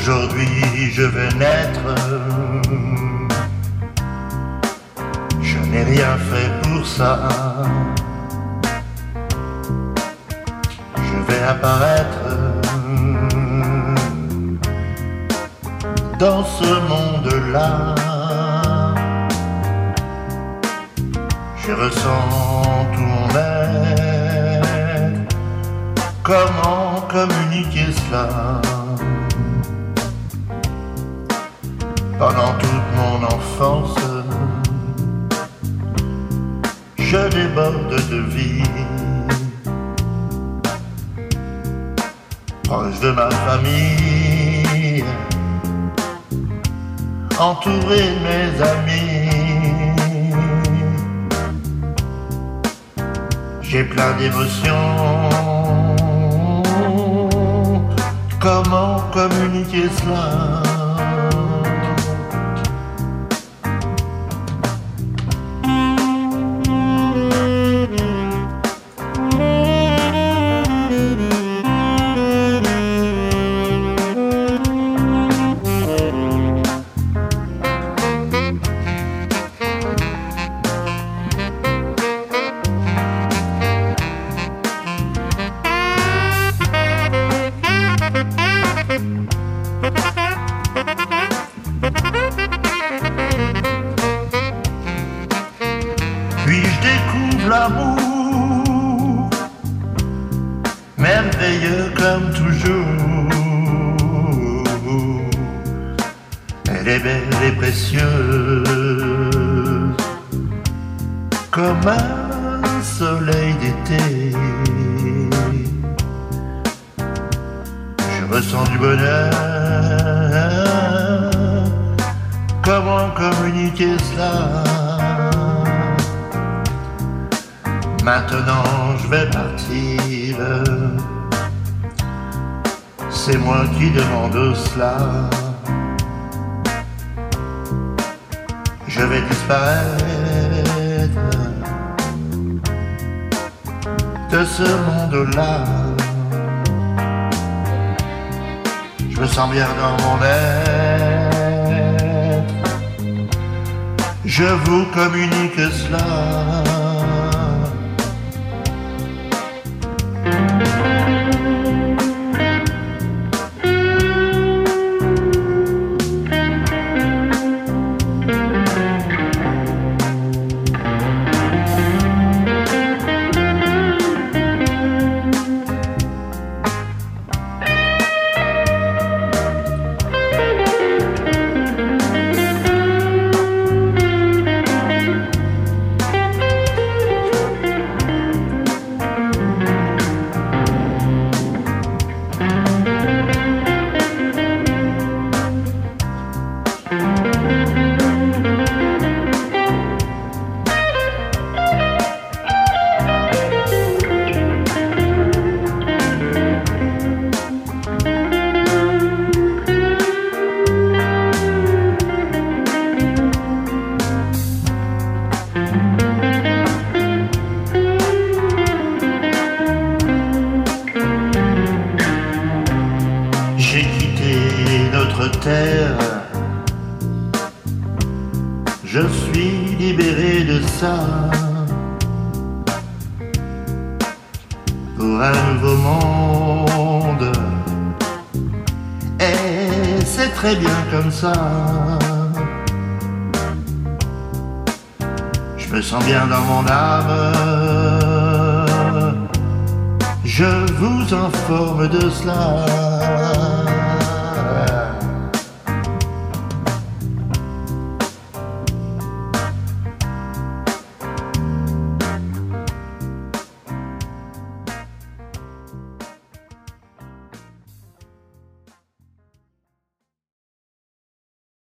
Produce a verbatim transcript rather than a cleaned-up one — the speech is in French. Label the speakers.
Speaker 1: Aujourd'hui je veux naître, je n'ai rien fait pour ça. Je vais apparaître dans ce monde-là. Je ressens tout mon être. Comment communiquer cela? Pendant toute mon enfance, je déborde de vie, proche de ma famille, entouré de mes amis. J'ai plein d'émotions. Comment communiquer cela? Puis je découvre l'amour, merveilleux comme toujours. Elle est belle et précieuse, comme un soleil d'été. Je ressens du bonheur. Comment communiquer cela? Maintenant je vais partir, c'est moi qui demande cela. Je vais disparaître de ce monde-là. Je me sens bien dans mon être. Je vous communique cela. J'ai quitté notre terre, je suis libéré de ça, pour un nouveau monde, et c'est très bien comme ça. Je me sens bien dans mon âme, je vous informe de cela.